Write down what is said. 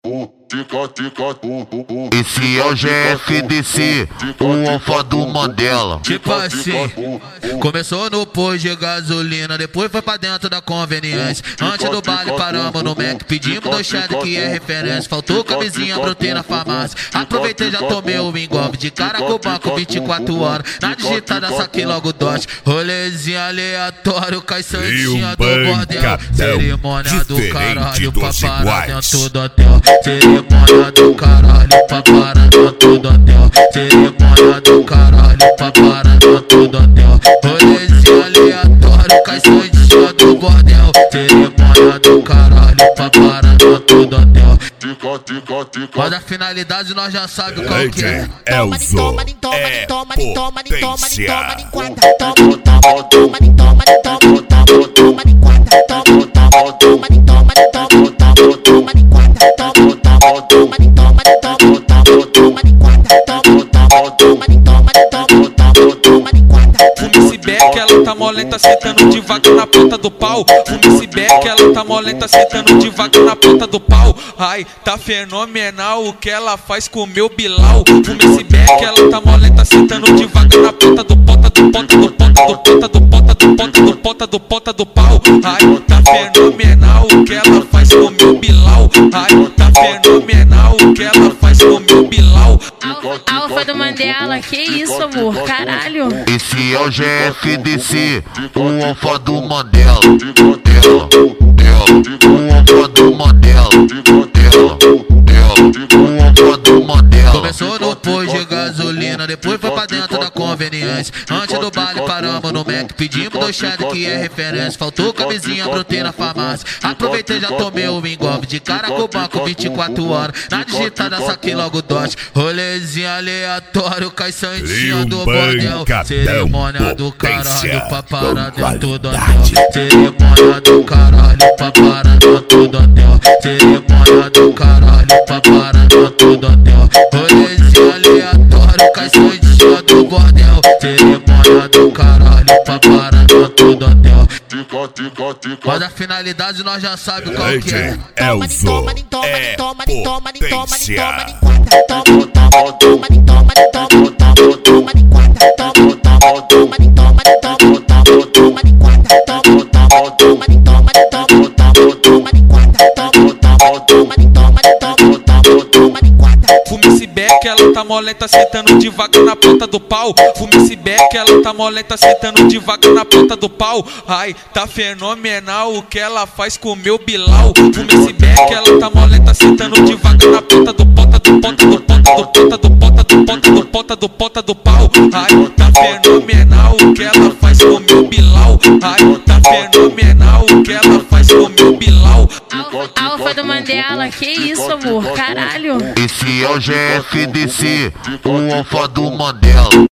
Esse é o GFDC, o alfa do Mandela. Tipo assim, começou no posto de gasolina, depois foi pra dentro da conveniência. Antes do baile paramos no Mac, pedimos 2 cheddar que é referência. Faltou camisinha, brotei na farmácia. Aproveitei, já tomei o engolve. De cara com o banco, 24 horas. Na digitada, saquei logo o dote. Rolezinho aleatório, cai santinha do bordel. Cerimônia do caralho, pra parar dentro do hotel. Cerimônia do caralho, pra parar dentro do hotel. Cerimônia do caralho, pra parar dentro do hotel. Rolezinho aleatório, cai santinha do bordel. Cerimônia do caralho, pra parar dentro do hotel. Mas a finalidade nós já sabemos qual que é. É o Zô, é potência. Fume esse beck, ela tá molenta, sentando devagar na ponta do pau. Fume esse beck, ela tá molenta, sentando devagar na ponta do pau. Ai, tá fenomenal o que ela faz com o meu Bilal. Fume esse beck, ela tá molenta, sentando devagar na ponta do ponta do ponta do ponta do ponta do ponta do ponta do ponta do ponta do pau. Ai, tá fenomenal o que ela faz com o meu Bilal. Ai, tá fenomenal o que ela faz com o meu Bilal. Alfa do Mandela, que isso, amor? Caralho. Esse é o GFDC, o alfa do Mandela. O alfa do Mandela. O alfa do Mandela. Começou no posto de gasolina, depois foi pra dentro da conveniência. Antes do baile paramos no Mac, pedimos 2 cheddar que é referência. Faltou camisinha, brotei na farmácia. Aproveitei, já tomei o engolve. De cara com o banco, 24 horas. Na digitada, saquei logo o dote. Rolezinho aleatório, cai santinha do bordel. Cerimônia do caralho, pra parar dentro do hotel. Cerimônia do caralho, pra parar dentro do hotel. Cerimônia do caralho, pra parar dentro do hotel. Rolezinho aleatório, cai santinha do bordel. Cerimônia do caralho, pra parar dentro do hotel. Mas a finalidade nós já sabemos qual que é. É o Zô, é potência. Fume esse beck, ela tá molenta, sentando devagar na ponta do pau. Fume esse beck, ela tá molenta, sentando devagar na ponta do pau. Ai, tá fenomenal o que ela faz com o meu Bilal. Fume esse beck, ela tá molenta, sentando devagar na ponta do ponta do ponta do ponta do ponta do ponta do ponta do ponta do ponta do pau. Ai, tá fenomenal o que ela faz com o meu Bilal. Ai, tá fenomenal o que ela faz com o meu Bilal. Alfa do Mandela, que isso, amor? Caralho. Esse é o GFDC, o alfa do Mandela.